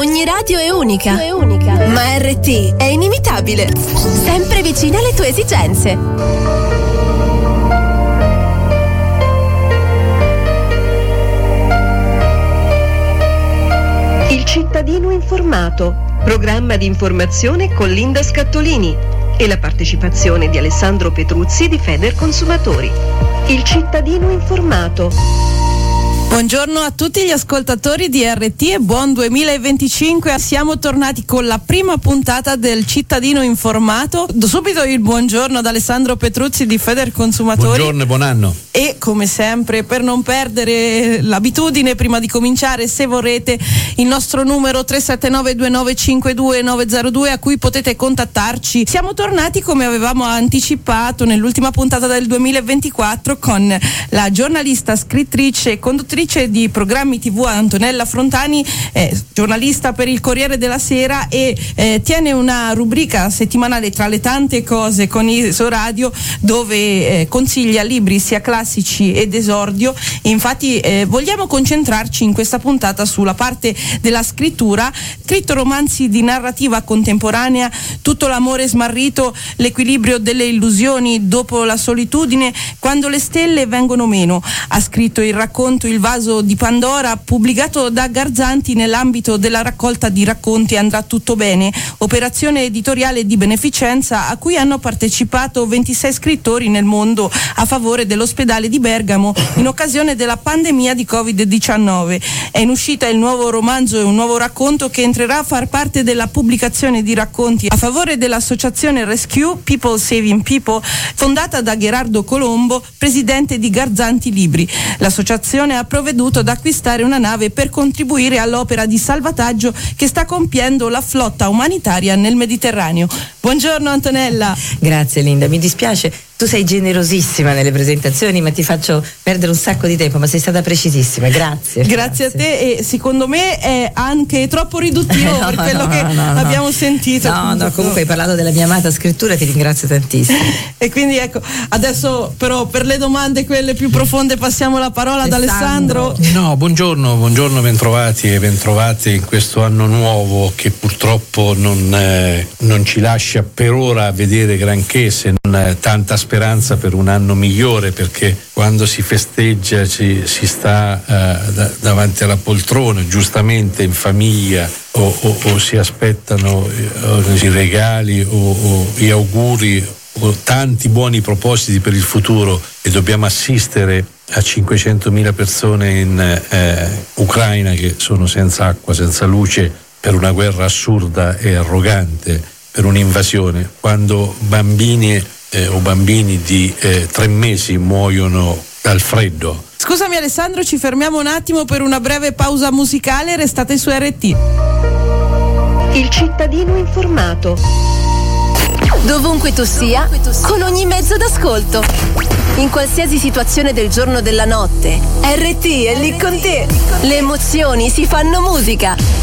Ogni radio è unica, ma RT è inimitabile. Sempre vicina alle tue esigenze. Il cittadino informato, programma di informazione con Linda Scattolini e la partecipazione di Alessandro Petruzzi di Federconsumatori. Il cittadino informato. Buongiorno a tutti gli ascoltatori di RT e buon 2025. Siamo tornati con la prima puntata del cittadino informato. Do subito il buongiorno ad Alessandro Petruzzi di Federconsumatori. Buongiorno e buon anno. E come sempre, per non perdere l'abitudine, prima di cominciare, se vorrete, il nostro numero 379-2952-902 a cui potete contattarci. Siamo tornati, come avevamo anticipato nell'ultima puntata del 2024, con la giornalista, scrittrice e conduttrice di programmi TV Antonella Frontani, giornalista per il Corriere della Sera e tiene una rubrica settimanale tra le tante cose con ISO Radio dove consiglia libri sia classici ed esordio. Infatti vogliamo concentrarci in questa puntata sulla parte della scrittura, scritto romanzi di narrativa contemporanea, Tutto l'amore smarrito, L'equilibrio delle illusioni dopo la solitudine, Quando le stelle vengono meno. Ha scritto il racconto Il vaso di Pandora, pubblicato da Garzanti nell'ambito della raccolta di racconti Andrà tutto bene, operazione editoriale di beneficenza a cui hanno partecipato 26 scrittori nel mondo a favore dell'ospedale di Bergamo in occasione della pandemia di Covid-19. È in uscita il nuovo romanzo e un nuovo racconto che entrerà a far parte della pubblicazione di racconti a favore dell'associazione Rescue People Saving People, fondata da Gerardo Colombo, presidente di Garzanti Libri. L'associazione ha provveduto ad acquistare una nave per contribuire all'opera di salvataggio che sta compiendo la flotta umanitaria nel Mediterraneo. Buongiorno Antonella. Grazie Linda, mi dispiace, tu sei generosissima nelle presentazioni ma ti faccio perdere un sacco di tempo, ma sei stata precisissima, grazie. Grazie a te, e secondo me è anche troppo riduttivo per quello che abbiamo sentito. No, comunque hai parlato della mia amata scrittura, ti ringrazio tantissimo. E quindi ecco, adesso però per le domande quelle più profonde passiamo la parola ad Alessandro. No, buongiorno, bentrovati e bentrovate in questo anno nuovo che purtroppo non ci lascia per ora vedere granché, se non tanta speranza per un anno migliore, perché quando si festeggia si sta davanti alla poltrona, giustamente in famiglia, o si aspettano i regali o gli auguri o tanti buoni propositi per il futuro, e dobbiamo assistere a 500.000 persone in Ucraina che sono senza acqua, senza luce, per una guerra assurda e arrogante, per un'invasione, quando bambini o bambini di 3 mesi muoiono dal freddo. Scusami Alessandro, ci fermiamo un attimo per una breve pausa musicale, restate su RT. Il cittadino informato. Dovunque tu sia, con ogni mezzo d'ascolto. In qualsiasi situazione del giorno o della notte, RT è lì con te. Le emozioni si fanno musica.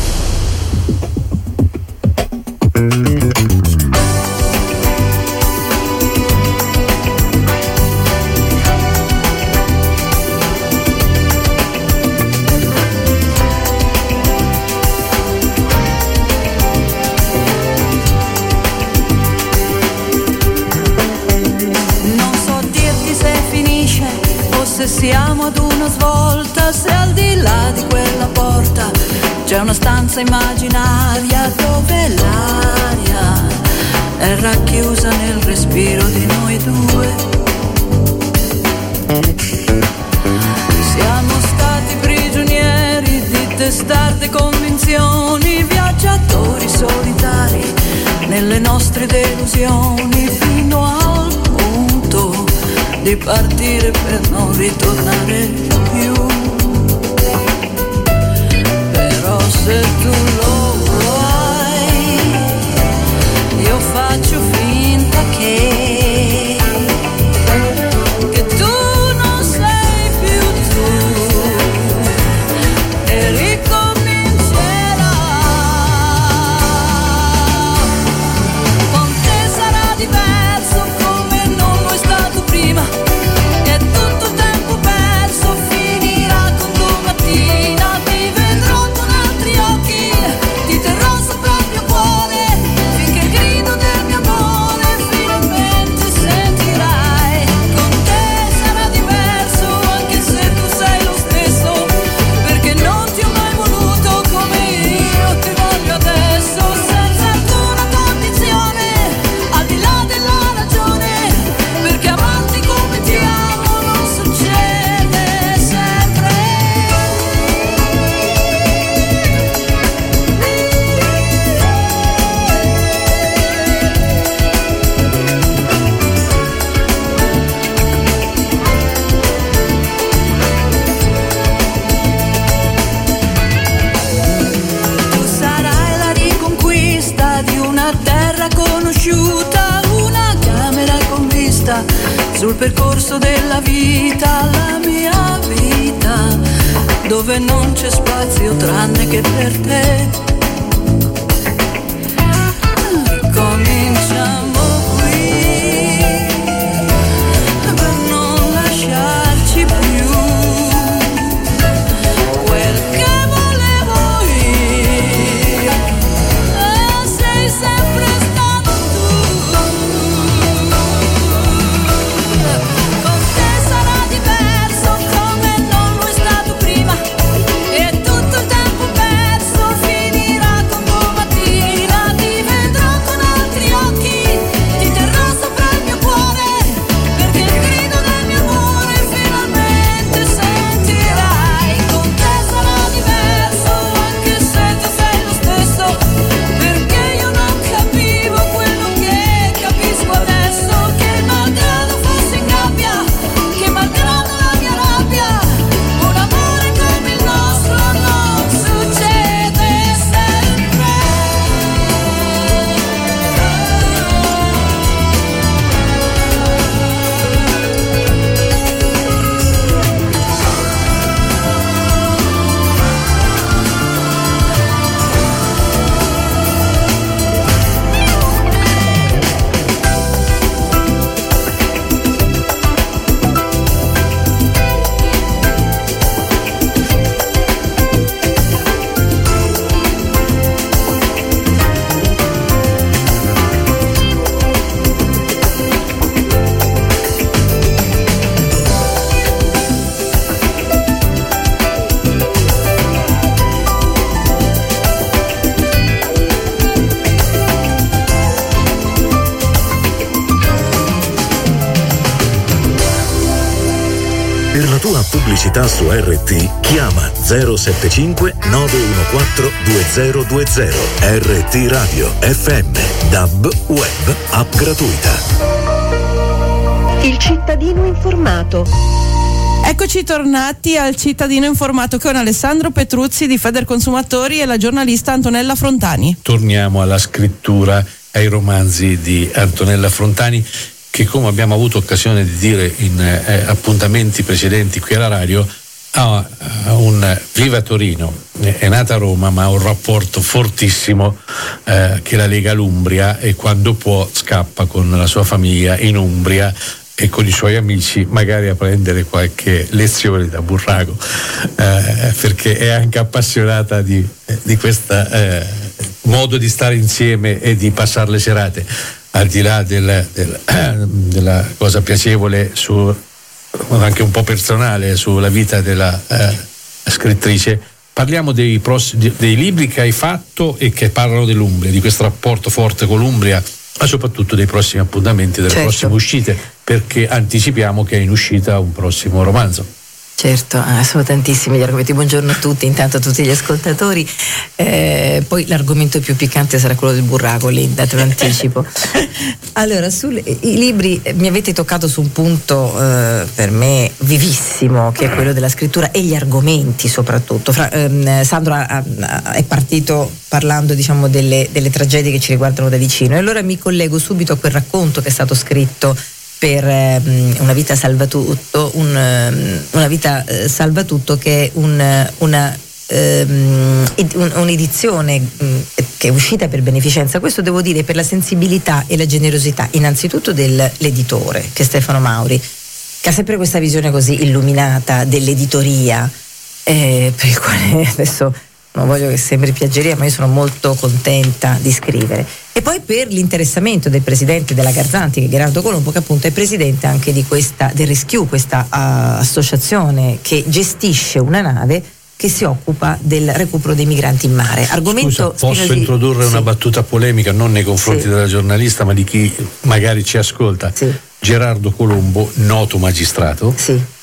Siamo ad una svolta, se al di là di quella porta c'è una stanza immaginaria dove l'aria è racchiusa nel respiro di noi due. Siamo stati prigionieri di testarde convinzioni, viaggiatori solitari nelle nostre delusioni, fino al punto di partire per non ritornare più. Però se tu lo vuoi, io faccio finta che tu non sei più tu, e ricomincerà. Con te sarà diverso come non lo è stato prima, e tutto il tempo perso finirà. sul percorso della vita, la mia vita, dove non c'è spazio tranne che per te. Cominciamo qui per non lasciarci più quel che volevo io, sei sempre stato tu. Con te sarà diverso come non lo è stato prima, e tutto il tempo perso finirà con domattina. Ti vedrò con altri occhi, ti terrò sopra il mio cuore, perché il grido del mio amore finalmente sentirai. Con te sarà diverso, anche se tu sei lo stesso, perché io non capivo quello che capisco adesso. Che malgrado fossi in gabbia, che malgrado la mia rabbia, un amore come il nostro non succede sempre. Per la tua pubblicità su RT chiama 075 914 2020. RT Radio FM, DAB, web, app gratuita. Il cittadino informato. Eccoci tornati al cittadino informato con Alessandro Petruzzi di Federconsumatori e la giornalista Antonella Frontani. Torniamo alla scrittura, ai romanzi di Antonella Frontani, che, come abbiamo avuto occasione di dire in appuntamenti precedenti qui alla radio, ha un viva Torino, è nata a Roma ma ha un rapporto fortissimo che la lega all'Umbria, e quando può scappa con la sua famiglia in Umbria e con i suoi amici magari a prendere qualche lezione da burraco, perché è anche appassionata di questo modo di stare insieme e di passare le serate. Al di là della cosa piacevole, anche un po' personale, sulla vita della scrittrice, parliamo dei libri che hai fatto e che parlano dell'Umbria, di questo rapporto forte con l'Umbria, ma soprattutto dei prossimi appuntamenti, delle prossime uscite, perché anticipiamo che è in uscita un prossimo romanzo. Certo, sono tantissimi gli argomenti. Buongiorno a tutti, intanto a tutti gli ascoltatori. Poi l'argomento più piccante sarà quello del burraco, Linda, te lo anticipo. Allora, i libri mi avete toccato su un punto per me vivissimo, che è quello della scrittura e gli argomenti soprattutto. Sandro è partito parlando, diciamo, delle tragedie che ci riguardano da vicino, e allora mi collego subito a quel racconto che è stato scritto per Una vita salva tutto, Una vita salva tutto, che è un'edizione che è uscita per beneficenza. Questo devo dire per la sensibilità e la generosità innanzitutto dell'editore, che è Stefano Mauri, che ha sempre questa visione così illuminata dell'editoria, per il quale adesso non voglio che sembri piaggeria, ma io sono molto contenta di scrivere. E poi per l'interessamento del presidente della Garzanti, che è Gerardo Colombo, che appunto è presidente anche di del Rescue, questa associazione che gestisce una nave che si occupa del recupero dei migranti in mare. Argomento. Scusa, posso introdurre una battuta polemica, non nei confronti della giornalista, ma di chi magari ci ascolta? Gerardo Colombo, noto magistrato,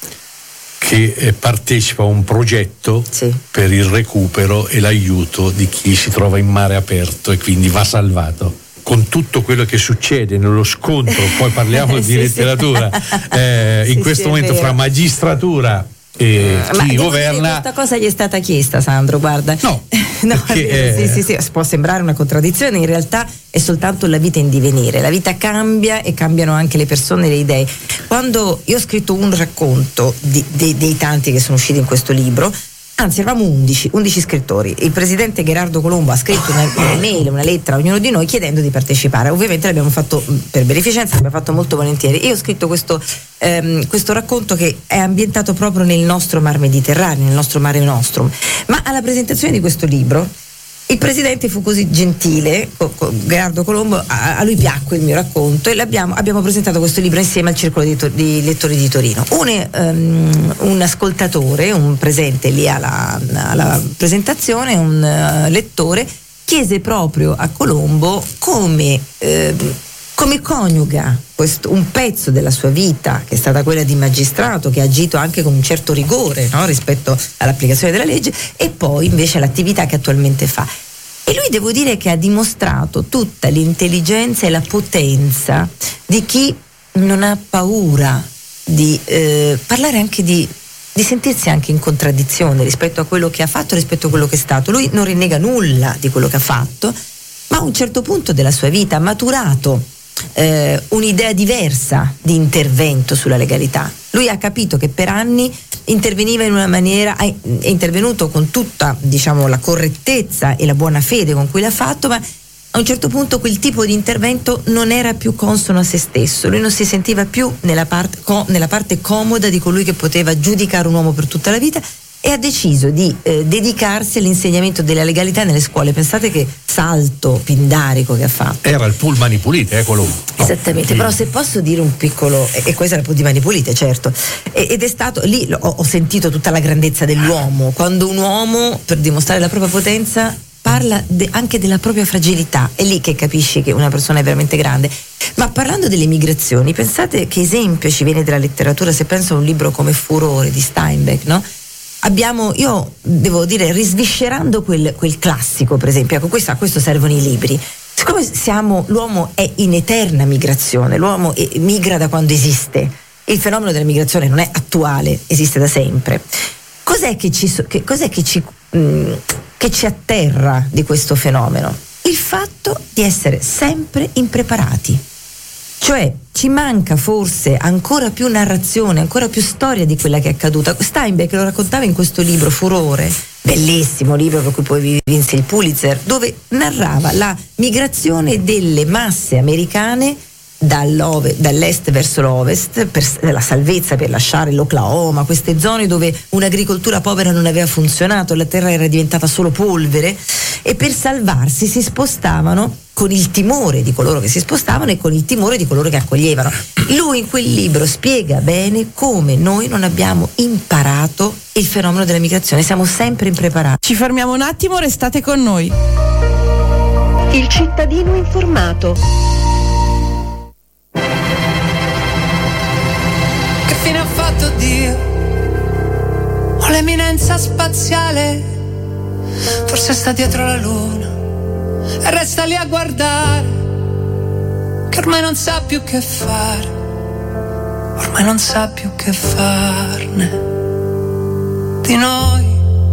che partecipa a un progetto per il recupero e l'aiuto di chi si trova in mare aperto e quindi va salvato. Con tutto quello che succede nello scontro, poi parliamo di letteratura, in questo momento fra magistratura e chi governa. Questa cosa gli è stata chiesta, Sandro, guarda. No, No, sì, può sembrare una contraddizione, in realtà è soltanto la vita in divenire, la vita cambia e cambiano anche le persone e le idee. Quando io ho scritto un racconto dei tanti che sono usciti in questo libro, anzi eravamo 11 scrittori, il presidente Gherardo Colombo ha scritto un'email, una lettera a ognuno di noi chiedendo di partecipare, ovviamente l'abbiamo fatto per beneficenza, l'abbiamo fatto molto volentieri. Io ho scritto questo racconto che è ambientato proprio nel nostro Mar Mediterraneo, nel nostro Mare Nostrum, ma alla presentazione di questo libro il presidente fu così gentile, Gherardo Colombo, a lui piacque il mio racconto e abbiamo presentato questo libro insieme al Circolo di Lettori di Torino. Un ascoltatore, un presente lì alla presentazione, un lettore, chiese proprio a Colombo come coniuga un pezzo della sua vita, che è stata quella di magistrato, che ha agito anche con un certo rigore, no? Rispetto all'applicazione della legge, e poi invece l'attività che attualmente fa. E lui, devo dire, che ha dimostrato tutta l'intelligenza e la potenza di chi non ha paura di parlare anche di sentirsi anche in contraddizione rispetto a quello che ha fatto, rispetto a quello che è stato. Lui non rinnega nulla di quello che ha fatto, ma a un certo punto della sua vita ha maturato un'idea diversa di intervento sulla legalità. Lui ha capito che per anni interveniva in una maniera, è intervenuto con tutta, diciamo, la correttezza e la buona fede con cui l'ha fatto, ma a un certo punto quel tipo di intervento non era più consono a se stesso. Lui non si sentiva più nella parte comoda di colui che poteva giudicare un uomo per tutta la vita, e ha deciso di dedicarsi all'insegnamento della legalità nelle scuole. Pensate che salto pindarico che ha fatto. Era il pool Mani Pulite, quello. Esattamente, però se posso dire un piccolo, e questo era il pool di Mani Pulite, certo, ed è stato lì, ho sentito tutta la grandezza dell'uomo, quando un uomo, per dimostrare la propria potenza, parla anche della propria fragilità. È lì che capisci che una persona è veramente grande. Ma parlando delle migrazioni, pensate che esempio ci viene dalla letteratura, se penso a un libro come Furore di Steinbeck, no? Io devo dire, risviscerando quel classico, per esempio, ecco, a questo servono i libri. Siccome l'uomo è in eterna migrazione, l'uomo migra da quando esiste, il fenomeno della migrazione non è attuale, esiste da sempre. Cos'è che ci atterra di questo fenomeno? Il fatto di essere sempre impreparati. Cioè ci manca forse ancora più narrazione, ancora più storia di quella che è accaduta. Steinbeck lo raccontava in questo libro Furore, bellissimo libro per cui poi vinse il Pulitzer, dove narrava la migrazione delle masse americane dall'est verso l'ovest, per la salvezza, per lasciare l'Oklahoma, queste zone dove un'agricoltura povera non aveva funzionato, la terra era diventata solo polvere, e per salvarsi si spostavano con il timore di coloro che si spostavano e con il timore di coloro che accoglievano. Lui in quel libro spiega bene come noi non abbiamo imparato il fenomeno della migrazione, siamo sempre impreparati. Ci fermiamo un attimo, restate con noi. Il cittadino informato. Che fine ha fatto Dio? O l'eminenza spaziale? Forse sta dietro la luna e resta lì a guardare, che ormai non sa più che fare, ormai non sa più che farne di noi.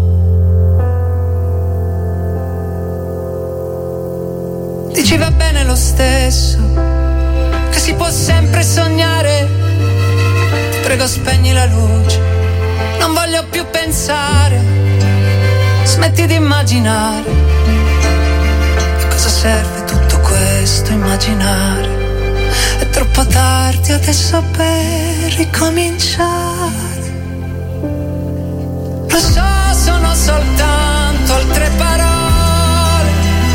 Dici va bene lo stesso, che si può sempre sognare. Ti prego spegni la luce, non voglio più pensare, smetti di immaginare. A cosa serve tutto questo immaginare? È troppo tardi adesso per ricominciare. Lo so, sono soltanto altre parole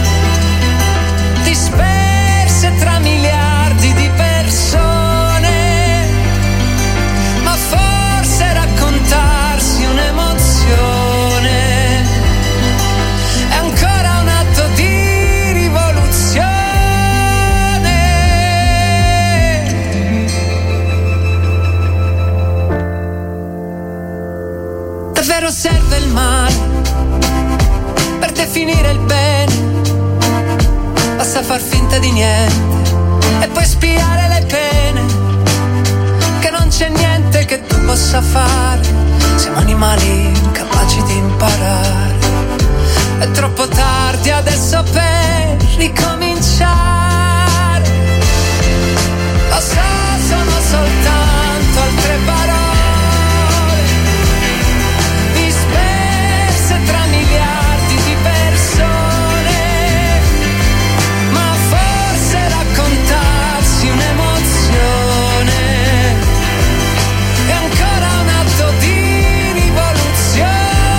disperse tra miliardi di persone, ma forse raccontarsi un'emozione è ancora un atto di rivoluzione. Davvero serve il male per definire il bene? Basta far finta di niente e poi spiare le pene, che non c'è niente che tu possa fare. Siamo animali incapaci di imparare. È troppo tardi adesso per ricominciare. Lo so, sono soltanto altre parole disperse tra miliardi di persone, ma forse raccontarsi un'emozione è ancora un atto di rivoluzione.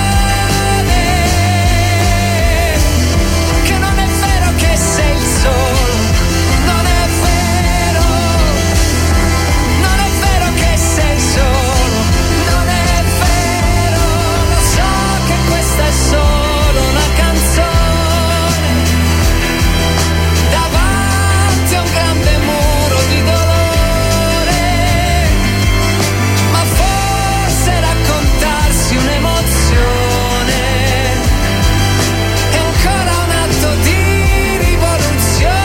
Che non è vero che sei il solo, non è vero, non è vero che sei solo, non è vero. Lo so che questa è solo una canzone davanti a un grande muro di dolore, ma forse raccontarsi un'emozione è ancora un atto di rivoluzione.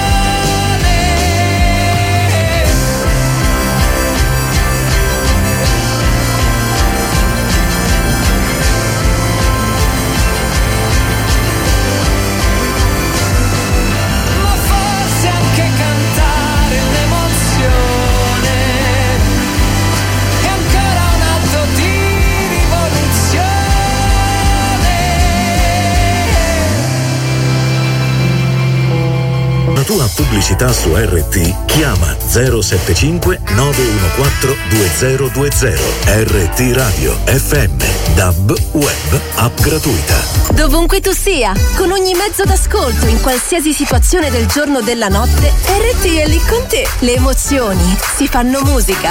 Ma forse anche cantare un'emozione è ancora un atto di rivoluzione. La tua pubblicità su RT chiama 075 914 2020. RT Radio FM, DAB web, app gratuita. Dovunque tu sia, con ogni mezzo d'ascolto, in qualsiasi situazione del giorno o della notte, RT è lì con te. Le emozioni si fanno musica.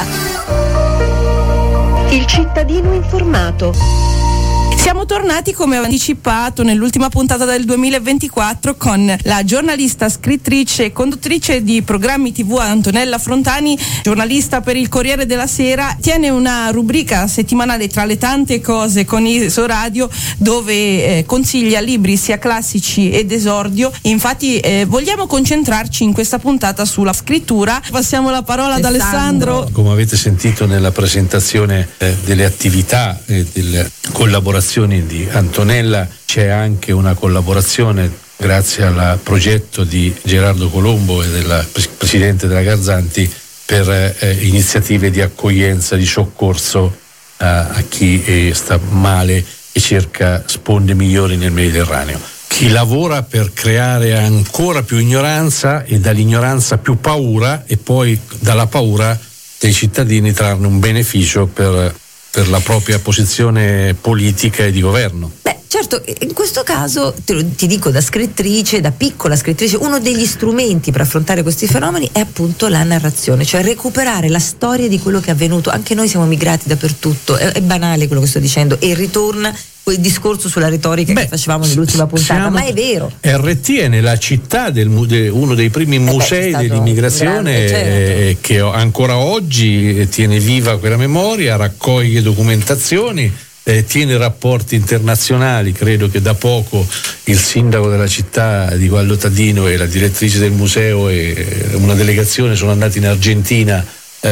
Il cittadino informato. Siamo tornati come anticipato nell'ultima puntata del 2024 con la giornalista, scrittrice e conduttrice di programmi TV Antonella Frontani, giornalista per il Corriere della Sera. Tiene una rubrica settimanale tra le tante cose con ISO Radio dove consiglia libri sia classici ed esordio. Infatti vogliamo concentrarci in questa puntata sulla scrittura. Passiamo la parola ad Alessandro. Come avete sentito nella presentazione delle attività e delle collaborazioni di Antonella, c'è anche una collaborazione grazie al progetto di Gerardo Colombo e del presidente della Garzanti per iniziative di accoglienza, di soccorso a chi sta male e cerca sponde migliori nel Mediterraneo. Chi lavora per creare ancora più ignoranza e dall'ignoranza più paura e poi dalla paura dei cittadini trarne un beneficio per la propria posizione politica e di governo. Beh, certo, in questo caso ti dico, da scrittrice, da piccola scrittrice, uno degli strumenti per affrontare questi fenomeni è appunto la narrazione, cioè recuperare la storia di quello che è avvenuto. Anche noi siamo migrati dappertutto, è banale quello che sto dicendo, e ritorna quel discorso sulla retorica che facevamo nell'ultima puntata, ma è vero. RT è nella città uno dei primi musei dell'immigrazione, certo. Che ancora oggi tiene viva quella memoria, raccoglie documentazioni, tiene rapporti internazionali. Credo che da poco il sindaco della città di Vallo Tadino e la direttrice del museo e una delegazione sono andati in Argentina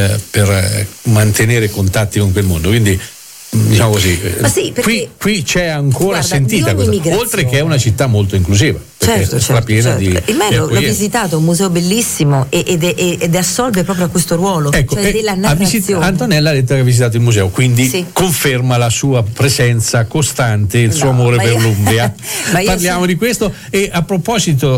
per mantenere contatti con quel mondo, quindi diciamo così, ma sì, qui c'è ancora, guarda, sentita cosa, oltre che è una città molto inclusiva, certo, piena di l'ho visitato, un museo bellissimo ed assolve proprio a questo ruolo, ecco, cioè della narrazione. Antonella ha detto che ha visitato il museo, quindi sì, conferma la sua presenza costante, il suo amore per l'Umbria. Parliamo di questo, e a proposito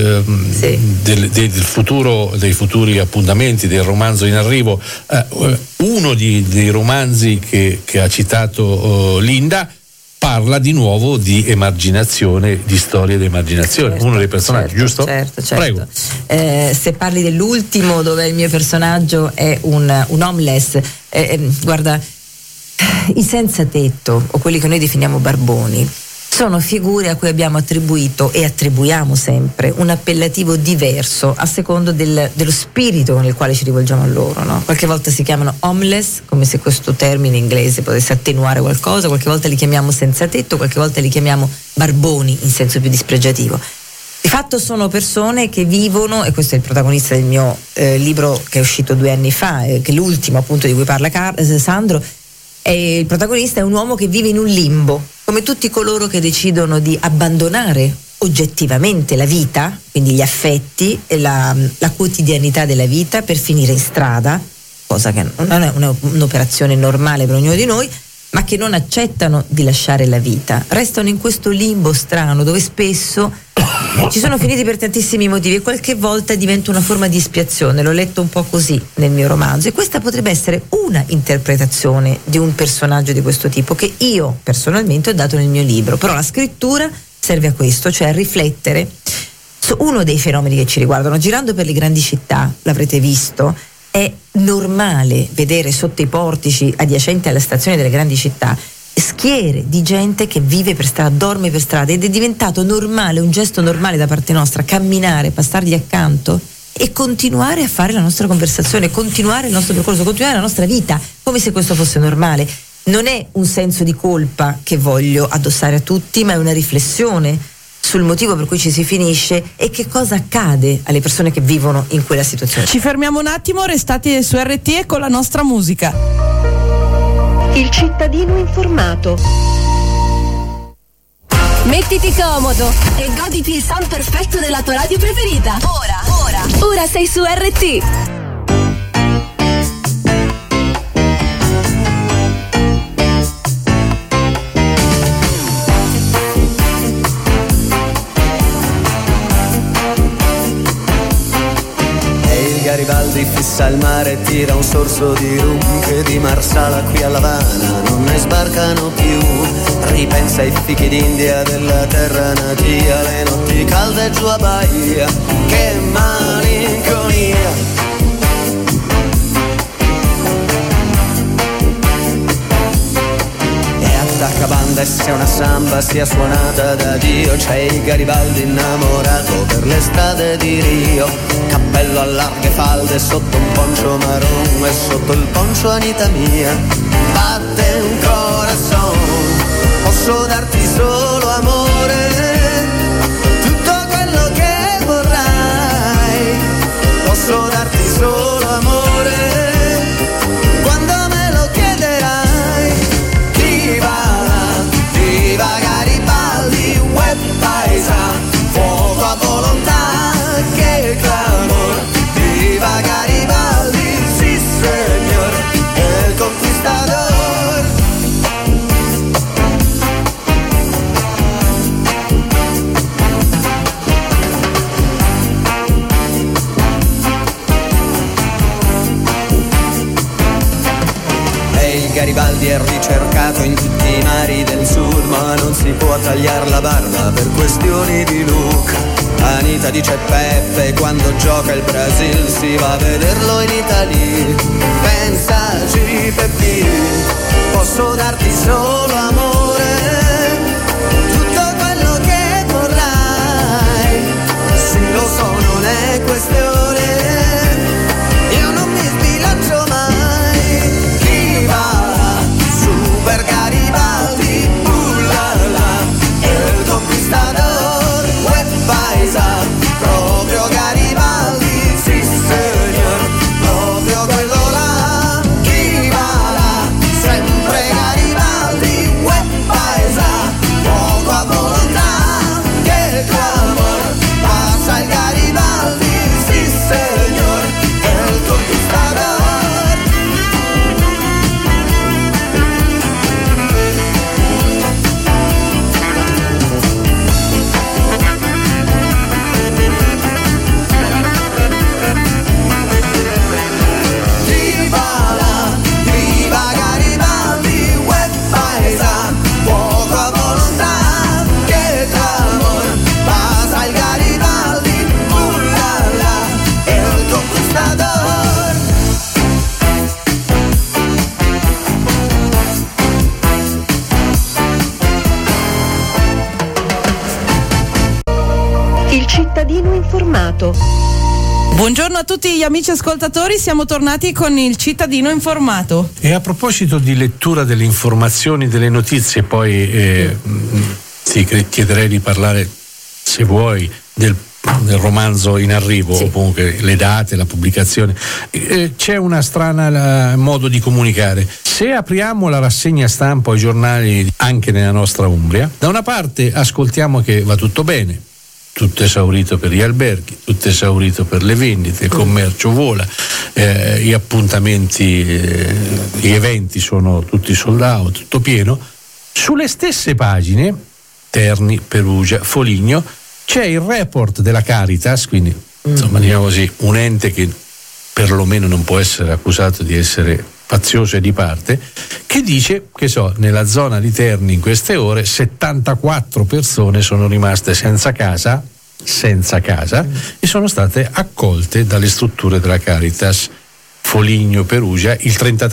del futuro, dei futuri appuntamenti del romanzo in arrivo, uno dei romanzi che ha citato Linda parla di nuovo di emarginazione, di storie di emarginazione, certo, uno dei personaggi, giusto? Certo. Prego. Se parli dell'ultimo, dove il mio personaggio è un homeless, guarda, i senza tetto, o quelli che noi definiamo barboni, sono figure a cui abbiamo attribuito e attribuiamo sempre un appellativo diverso a secondo dello spirito con il quale ci rivolgiamo a loro, no? Qualche volta si chiamano homeless, come se questo termine inglese potesse attenuare qualcosa, qualche volta li chiamiamo senza tetto, qualche volta li chiamiamo barboni in senso più dispregiativo. Di fatto sono persone che vivono, e questo è il protagonista del mio libro che è uscito 2 anni fa, che è l'ultimo appunto di cui parla Sandro, E il protagonista è un uomo che vive in un limbo, come tutti coloro che decidono di abbandonare oggettivamente la vita, quindi gli affetti e la quotidianità della vita, per finire in strada, cosa che non è un'operazione normale per ognuno di noi, ma che non accettano di lasciare la vita. Restano in questo limbo strano dove spesso ci sono finiti per tantissimi motivi e qualche volta diventa una forma di espiazione. L'ho letto un po' così nel mio romanzo, e questa potrebbe essere una interpretazione di un personaggio di questo tipo che io personalmente ho dato nel mio libro. Però la scrittura serve a questo, cioè a riflettere su uno dei fenomeni che ci riguardano. Girando per le grandi città, l'avrete visto, è normale vedere sotto i portici adiacenti alle stazioni delle grandi città schiere di gente che vive per strada, dorme per strada, ed è diventato normale, un gesto normale da parte nostra, camminare, passargli accanto e continuare a fare la nostra conversazione, continuare il nostro percorso, continuare la nostra vita, come se questo fosse normale. Non è un senso di colpa che voglio addossare a tutti, ma è una riflessione sul motivo per cui ci si finisce e che cosa accade alle persone che vivono in quella situazione. Ci fermiamo un attimo, restate su RT e con la nostra musica. Il cittadino informato. Mettiti comodo e goditi il sound perfetto della tua radio preferita. Ora sei su RT. Garibaldi fissa il mare, tira un sorso di rum che di Marsala qui a L'Avana non ne sbarcano più. Ripensa ai fichi d'India della terra natia, le notti calde giù a Bahia, che malinconia. Attacca banda e se una samba sia suonata da Dio, c'è il Garibaldi innamorato per le strade di Rio. Cappello a larghe falde sotto un poncio marron e sotto il poncio Anita mia batte un corazon. Posso darti solo amore, tutto quello che vorrai. Posso darti solo amore, quando me lo chiederai. Viva Garibaldi, web paesa, fuoco a volontà, che clamor. Viva Garibaldi, sì signor, el conquistador. E il Garibaldi è ricercato in tutti i mari del sud, ma non si può tagliare la barba per questioni di look. Anita dice Peppe, quando gioca il Brasil si va a vederlo in Italia. Pensaci Peppi, posso darti solo amore, tutto quello che vorrai. Sì, lo so, non è questione, io non mi sbilaccio mai. Chi va super Garibaldi, ullala, el conquistador, web paesa, proprio Garibaldi, sì signor, proprio quello là. Chi va là, sempre Garibaldi, web paesa, fuoco a volontà, che clamor. Passa il Garibaldi, sì signor, el conquistador. Viva Garibaldi, web paesa, fuoco a volontà, che clamor. Passa il Garibaldi, ullala, el conquistador. Il cittadino informato. Buongiorno a tutti gli amici ascoltatori, siamo tornati con il cittadino informato. E a proposito di lettura delle informazioni, delle notizie, poi ti chiederei di parlare, se vuoi, del del romanzo in arrivo, sì. O comunque le date, la pubblicazione, c'è una strana modo di comunicare. Se apriamo la rassegna stampa o i giornali anche nella nostra Umbria, da una parte ascoltiamo che va tutto bene, tutto esaurito per gli alberghi, tutto esaurito per le vendite, il commercio vola, gli appuntamenti, gli eventi sono tutti sold out, tutto pieno. Sulle stesse pagine, Terni, Perugia, Foligno, c'è il report della Caritas, quindi insomma diciamo così, un ente che perlomeno non può essere accusato di essere fazioso e di parte, che dice che nella zona di Terni in queste ore 74 persone sono rimaste senza casa e sono state accolte dalle strutture della Caritas. Foligno, Perugia, il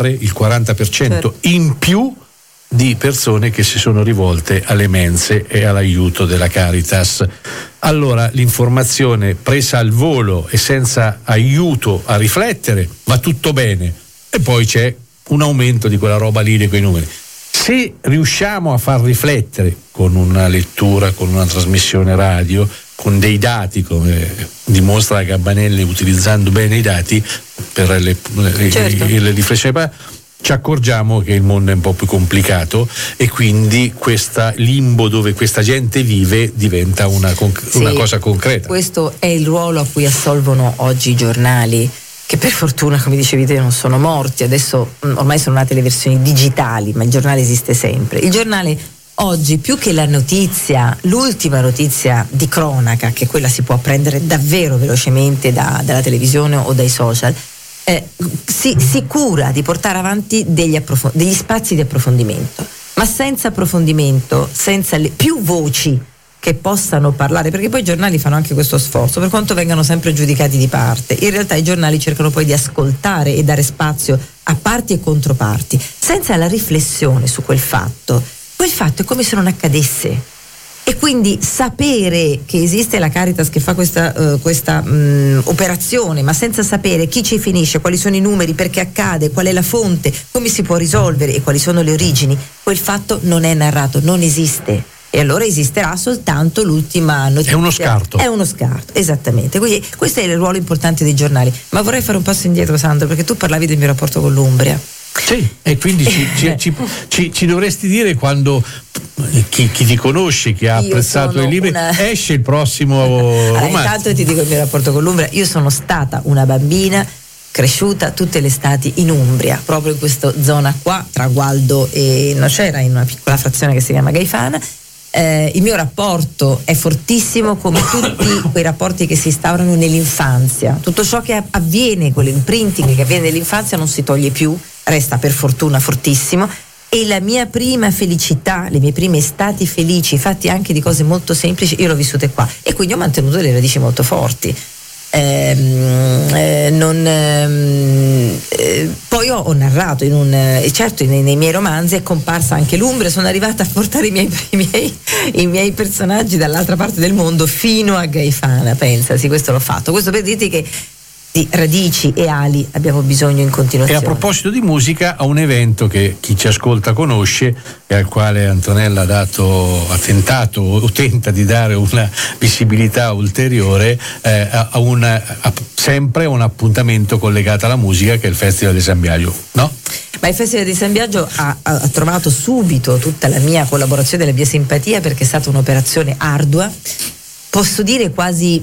40% in più di persone che si sono rivolte alle mense e all'aiuto della Caritas. Allora l'informazione presa al volo e senza aiuto a riflettere, va tutto bene, e poi c'è un aumento di quella roba lì di quei numeri. Se riusciamo a far riflettere con una lettura, con una trasmissione radio, con dei dati, come dimostra Gabanelli utilizzando bene i dati per le riflessioni, ci accorgiamo che il mondo è un po' più complicato e quindi questa limbo dove questa gente vive diventa una cosa concreta. Questo è il ruolo a cui assolvono oggi i giornali, che per fortuna, come dicevi te, non sono morti. Adesso ormai sono nate le versioni digitali, ma il giornale esiste sempre. Il giornale oggi, più che la notizia, l'ultima notizia di cronaca, che quella si può apprendere davvero velocemente dalla televisione o dai social, si cura di portare avanti degli spazi di approfondimento, ma senza approfondimento, senza più voci che possano parlare, perché poi i giornali fanno anche questo sforzo, per quanto vengano sempre giudicati di parte. In realtà i giornali cercano poi di ascoltare e dare spazio a parti e controparti, senza la riflessione su quel fatto è come se non accadesse. E quindi sapere che esiste la Caritas che fa questa operazione, ma senza sapere chi ci finisce, quali sono i numeri, perché accade, qual è la fonte, come si può risolvere e quali sono le origini, quel fatto non è narrato, non esiste. E allora esisterà soltanto l'ultima notizia. È uno scarto. È uno scarto, esattamente. Quindi questo è il ruolo importante dei giornali. Ma vorrei fare un passo indietro, Sandro, perché tu parlavi del mio rapporto con l'Umbria. Sì, e quindi ci dovresti dire quando chi ti conosce, chi ha apprezzato i libri, esce il prossimo romanzo. Intanto ti dico il mio rapporto con l'Umbria. Io sono stata una bambina cresciuta tutte le estati in Umbria, proprio in questa zona qua, tra Gualdo e Nocera, in una piccola frazione che si chiama Gaifana. Il mio rapporto è fortissimo, come tutti quei rapporti che si instaurano nell'infanzia. Tutto ciò che avviene, quell'imprinting che avviene nell'infanzia non si toglie più, resta per fortuna fortissimo. E la mia prima felicità, le mie prime estati felici, fatti anche di cose molto semplici, io l'ho vissute qua e quindi ho mantenuto delle radici molto forti. Poi ho narrato certo nei miei romanzi è comparsa anche l'Umbria, sono arrivata a portare i miei personaggi dall'altra parte del mondo fino a Gaifana, pensasi, questo l'ho fatto, questo per dirti che di radici e ali abbiamo bisogno in continuazione. E a proposito di musica, a un evento che chi ci ascolta conosce e al quale Antonella ha tentato o tenta di dare una visibilità ulteriore, sempre un appuntamento collegato alla musica, che è il Festival di San Biagio, no? Ma il Festival di San Biagio ha trovato subito tutta la mia collaborazione e la mia simpatia, perché è stata un'operazione ardua, posso dire quasi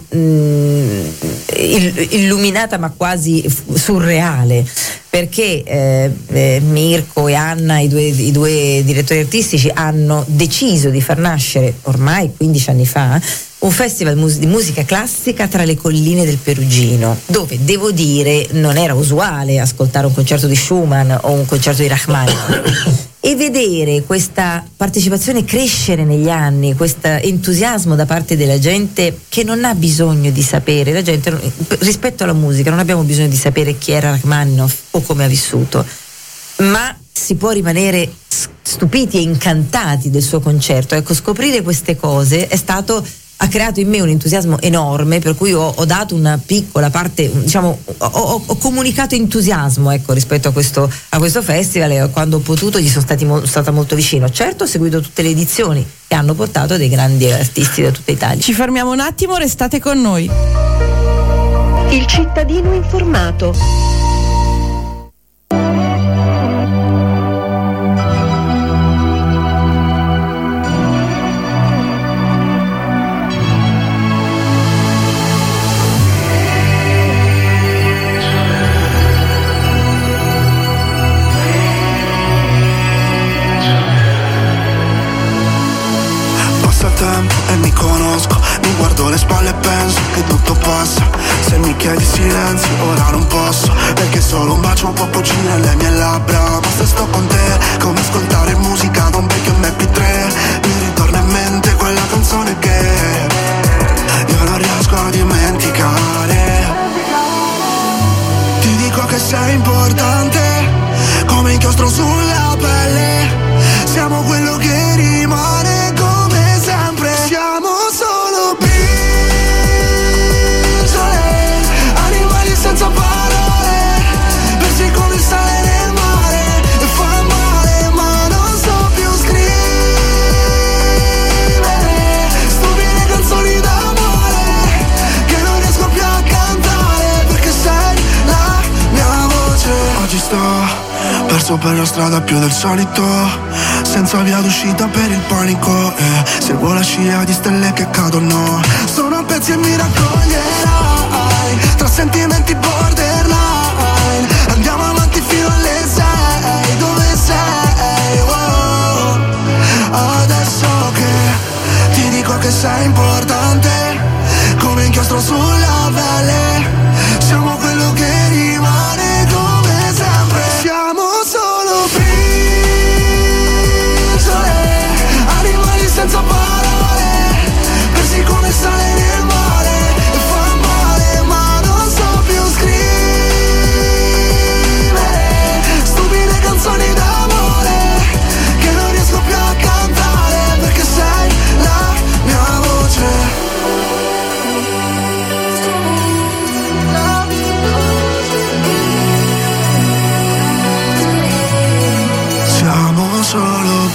illuminata, ma quasi surreale, perché Mirko e Anna, i due direttori artistici, hanno deciso di far nascere ormai 15 anni fa un festival di musica classica tra le colline del Perugino, dove devo dire non era usuale ascoltare un concerto di Schumann o un concerto di Rachmaninoff. E vedere questa partecipazione crescere negli anni, questo entusiasmo da parte della gente che non ha bisogno di sapere, la gente rispetto alla musica non abbiamo bisogno di sapere chi era Rachmaninoff o come ha vissuto, ma si può rimanere stupiti e incantati del suo concerto. Ecco, scoprire queste cose è stato ha creato in me un entusiasmo enorme, per cui ho dato una piccola parte, diciamo, ho comunicato entusiasmo, ecco, rispetto a questo festival, e quando ho potuto gli sono stata molto vicino. Certo, ho seguito tutte le edizioni che hanno portato dei grandi artisti da tutta Italia. Ci fermiamo un attimo, restate con noi. Il cittadino informato. E mi conosco, mi guardo le spalle e penso che tutto passa. Se mi chiedi silenzio ora non posso, perché solo un bacio può cucire le mie labbra. Ma se sto con te, come ascoltare musica da un vecchio MP3. Mi ritorna in mente quella canzone che io non riesco a dimenticare. Ti dico che sei importante, come inchiostro sulla pelle. Siamo quello che rimane. Siamo solo briciole, animali senza parole, persi come il sale nel mare. E fa male ma non so più scrivere stupide canzoni d'amore che non riesco più a cantare, perché sei la mia voce. Oggi sto perso per la strada più del solito, senza via d'uscita per il panico, seguo la scia di stelle che cadono. Sono a pezzi e mi raccoglierai tra sentimenti borderline. Andiamo avanti fino alle 6, dove sei? Oh, adesso che ti dico che sei importante, come inchiostro sulla pelle. Siamo quello che rimane, come sempre. Siamo solo senza parole, persi come sale nel mare. E fa male ma non so più scrivere stupide canzoni d'amore che non riesco più a cantare, perché sei la mia voce. Siamo solo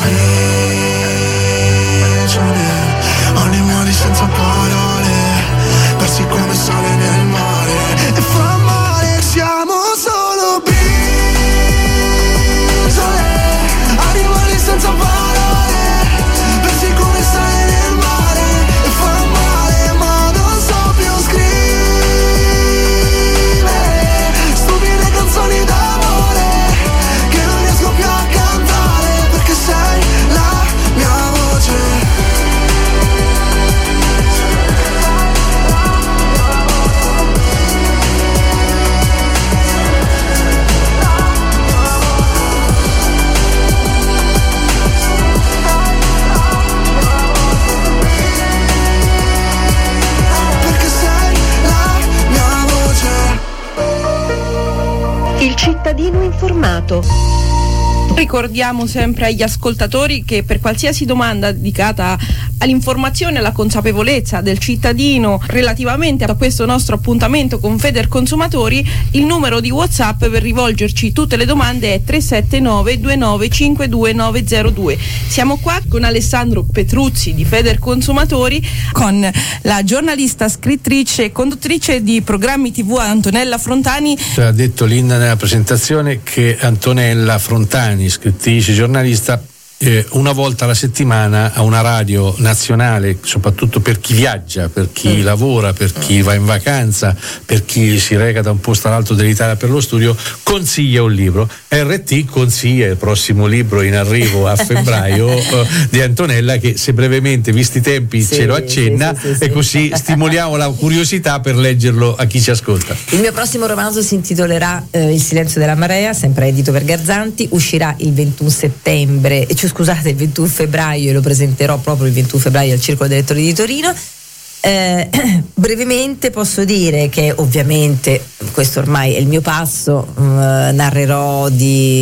animali senza parole, persi come sale nel mare. E fa male, siamo solo briciole, animali senza parole, persi come sale nel mare. E fa male ma non so più scrivere stupide canzoni d'amore che non riesco più a cantare, perché sei la mia voce. Il cittadino informato. Ricordiamo sempre agli ascoltatori che per qualsiasi domanda dedicata all'informazione e alla consapevolezza del cittadino relativamente a questo nostro appuntamento con Federconsumatori, il numero di WhatsApp per rivolgerci tutte le domande è 379 2952 902. Siamo qua con Alessandro Petruzzi di Federconsumatori, con la giornalista, scrittrice e conduttrice di programmi TV Antonella Frontani. Ha detto Linda nella presentazione che Antonella Frontani, scrittrice, giornalista, una volta alla settimana a una radio nazionale, soprattutto per chi viaggia, per chi lavora, per chi va in vacanza, per chi si reca da un posto all'altro dell'Italia per lo studio, consiglia un libro. RT consiglia il prossimo libro in arrivo a febbraio di Antonella, che se brevemente, visti i tempi, ce lo accenna, e così stimoliamo la curiosità per leggerlo a chi ci ascolta. Il mio prossimo romanzo si intitolerà Il silenzio della marea, sempre edito per Garzanti, uscirà il 21 settembre, il 21 febbraio, e lo presenterò proprio il 21 febbraio al Circolo dei Lettori di Torino. Brevemente posso dire che ovviamente questo ormai è il mio passo, narrerò di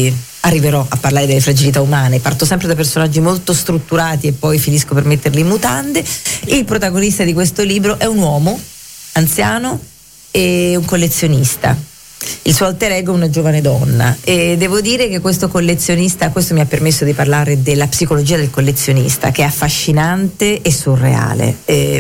arriverò a parlare delle fragilità umane. Parto sempre da personaggi molto strutturati e poi finisco per metterli in mutande. Il protagonista di questo libro è un uomo anziano e un collezionista. Il suo alter ego è una giovane donna, e devo dire che questo collezionista, questo mi ha permesso di parlare della psicologia del collezionista, che è affascinante e surreale.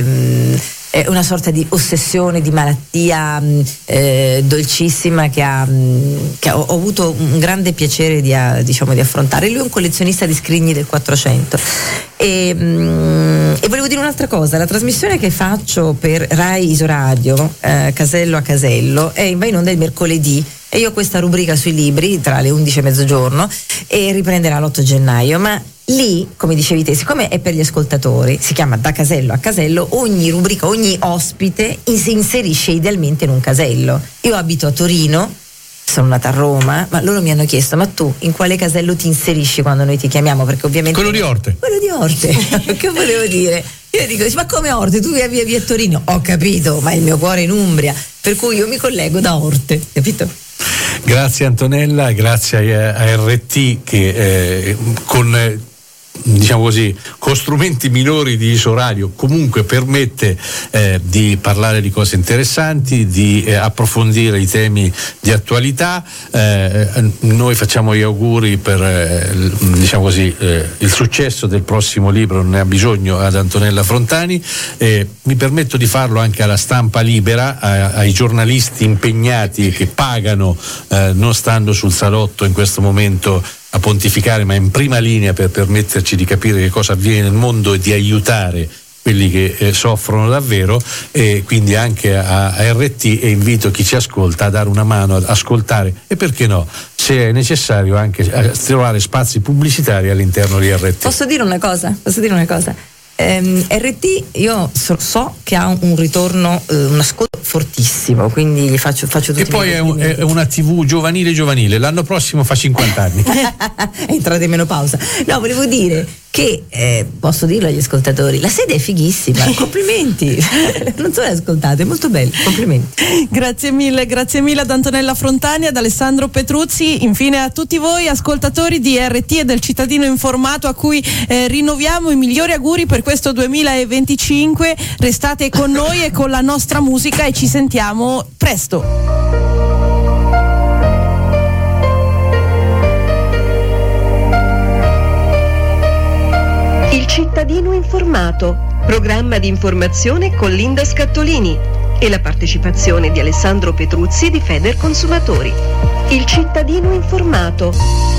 È una sorta di ossessione, di malattia dolcissima che ho avuto un grande piacere di affrontare. Lui è un collezionista di scrigni del 400 e volevo dire un'altra cosa: la trasmissione che faccio per Rai Isoradio, Casello a Casello, va in onda il mercoledì, e io ho questa rubrica sui libri tra le 11 e mezzogiorno, e riprenderà l'8 gennaio, ma lì, come dicevi te, siccome è per gli ascoltatori, si chiama Da Casello a Casello, ogni rubrica, ogni ospite si inserisce idealmente in un casello. Io abito a Torino, sono nata a Roma, ma loro mi hanno chiesto: ma tu in quale casello ti inserisci quando noi ti chiamiamo? Perché ovviamente quello di Orte. Che volevo dire? Io dico: ma come Orte? Tu vivi a Torino? Ho capito, ma il mio cuore è in Umbria, per cui io mi collego da Orte, capito? Grazie Antonella, grazie a RT che con diciamo così, con strumenti minori di Isoradio comunque permette di parlare di cose interessanti, di approfondire i temi di attualità. Noi facciamo gli auguri per diciamo così, il successo del prossimo libro, non ne ha bisogno, ad Antonella Frontani. Mi permetto di farlo anche alla stampa libera, ai giornalisti impegnati che pagano, non stando sul salotto in questo momento a pontificare, ma in prima linea per permetterci di capire che cosa avviene nel mondo e di aiutare quelli che soffrono davvero, e quindi anche a RT, e invito chi ci ascolta a dare una mano ad ascoltare e, perché no, se è necessario, anche a trovare spazi pubblicitari all'interno di RT. Posso dire una cosa? RT io so che ha un ritorno, un ascolto fortissimo, quindi gli faccio tutti. E poi è una TV giovanile, l'anno prossimo fa 50 anni. È entrata in menopausa. No, volevo dire che posso dirlo agli ascoltatori, la sede è fighissima, complimenti. Non so, ascoltate, è molto bello, complimenti. Grazie mille ad Antonella Frontani, ad Alessandro Petruzzi, infine a tutti voi ascoltatori di RT e del Cittadino Informato, a cui rinnoviamo i migliori auguri per questo 2025. Restate con noi e con la nostra musica e ci sentiamo presto. Il Cittadino Informato, programma di informazione con Linda Scattolini e la partecipazione di Alessandro Petruzzi di Federconsumatori. Il Cittadino Informato.